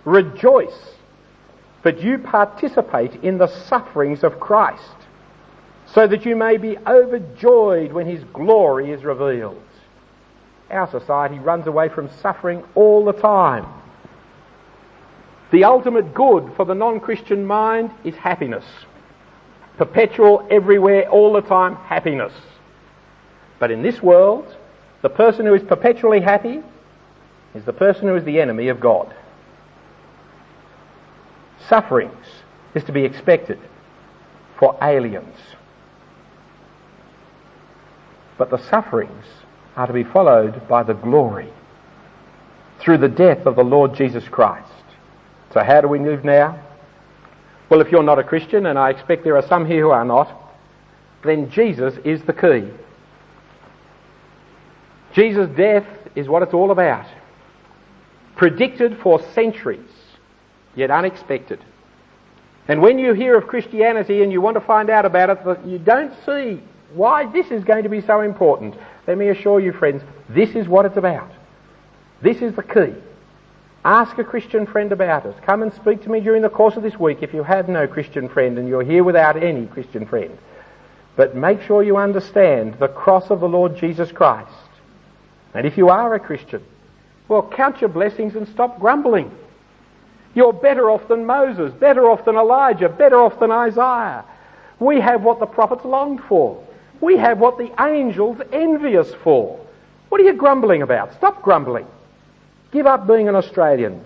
Rejoice, but you participate in the sufferings of Christ, so that you may be overjoyed when his glory is revealed. Our society runs away from suffering all the time. The ultimate good for the non-Christian mind is happiness. Perpetual, everywhere, all the time happiness. But in this world, the person who is perpetually happy is the person who is the enemy of God. Sufferings is to be expected for aliens. But the sufferings are to be followed by the glory through the death of the Lord Jesus Christ. So how do we live now? Well, if you're not a Christian, and I expect there are some here who are not, then Jesus is the key. Jesus' death is what it's all about. Predicted for centuries, yet unexpected. And when you hear of Christianity and you want to find out about it, you don't see why this is going to be so important. Let me assure you, friends, this is what it's about. This is the key. Ask a Christian friend about it. Come and speak to me during the course of this week if you have no Christian friend and you're here without any Christian friend. But make sure you understand the cross of the Lord Jesus Christ. And if you are a Christian, well, count your blessings and stop grumbling. You're better off than Moses, better off than Elijah, better off than Isaiah. We have what the prophets longed for. We have what the angels envy us for. What are you grumbling about? Stop grumbling. Give up being an Australian.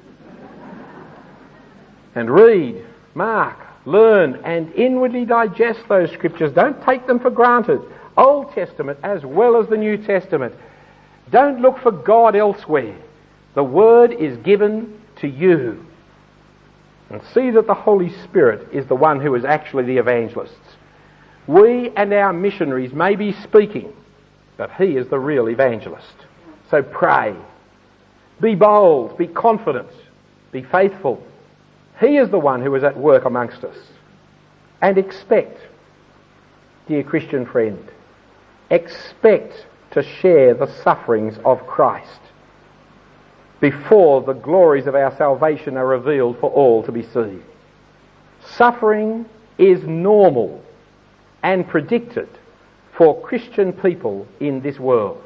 And read, mark, learn, and inwardly digest those scriptures. Don't take them for granted. Old Testament as well as the New Testament. Don't look for God elsewhere. The Word is given to you. And see that the Holy Spirit is the one who is actually the evangelist. We and our missionaries may be speaking, but he is the real evangelist. So pray. Be bold, be confident, be faithful. He is the one who is at work amongst us. And expect, dear Christian friend, expect to share the sufferings of Christ before the glories of our salvation are revealed for all to be seen. Suffering is normal and predicted for Christian people in this world.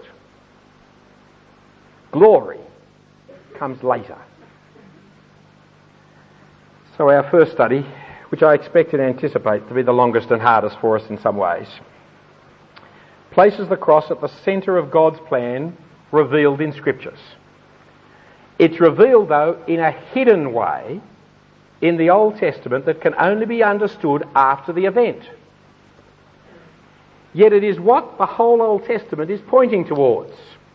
Glory comes later. So our first study, which I expect and anticipate to be the longest and hardest for us in some ways, places the cross at the centre of God's plan revealed in Scriptures. It's revealed, though, in a hidden way in the Old Testament that can only be understood after the event. Yet it is what the whole Old Testament is pointing towards.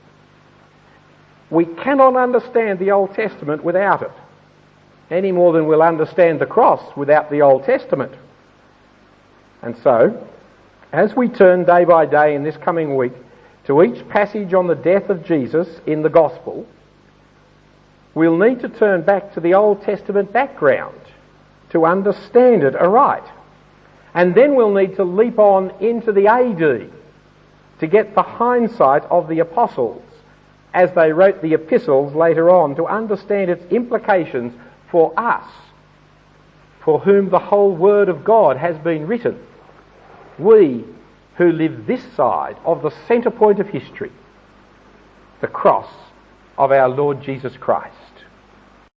We cannot understand the Old Testament without it, any more than we'll understand the cross without the Old Testament. And so, as we turn day by day in this coming week to each passage on the death of Jesus in the Gospel, we'll need to turn back to the Old Testament background to understand it aright. And then we'll need to leap on into the AD to get the hindsight of the apostles as they wrote the epistles later on, to understand its implications for us, for whom the whole Word of God has been written. We who live this side of the centre point of history, the cross of our Lord Jesus Christ.